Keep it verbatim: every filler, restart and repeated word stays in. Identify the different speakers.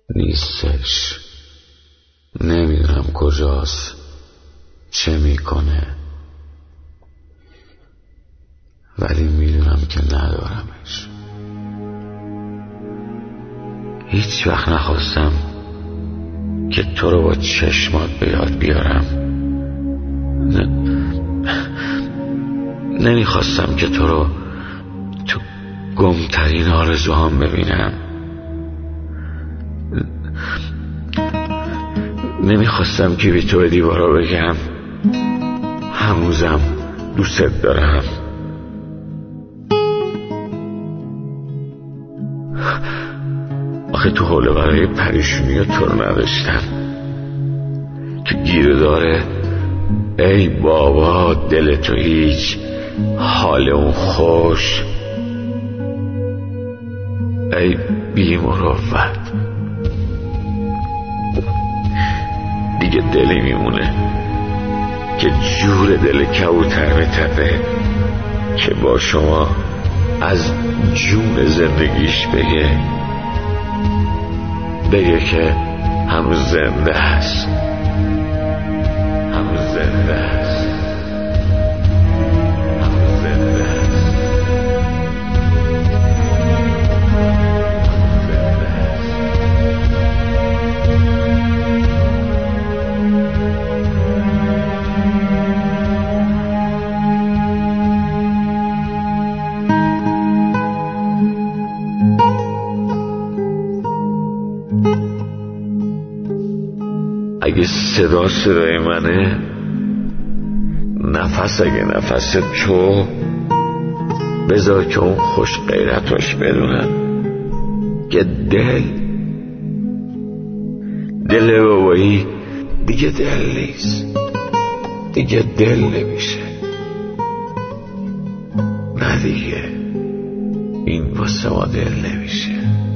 Speaker 1: نیستش. نمیدونم کجاست، چه میکنه، ولی میدونم که ندارمش. هیچ وقت نخواستم که تو رو با چشمات به یاد بیارم. ن... نمیخواستم که تو رو تو گمترین آرزوهام ببینم. نمیخواستم که بی تو به دیوارا بگم هنوزم دوست دارم. آخه تو حوله برای پریشونی تو رو نداشتم. تو گیره داره ای بابا دل تو هیچ، حال اون خوش، ای بی مروت. دیگه دلی میمونه که جور دل کبوتر میتپه که با شما از جون زندگیش بگه بگه که هنوز زنده است، هنوز زنده است، هنوز زنده است. اگه صدا صدای منه، نفس اگه نفس تو، بذار که اون خوش غیرتاش بدونن که دل دل بابایی دیگه دل نیست، دیگه دل نمیشه. نه دیگه این واسه ما دل نمیشه.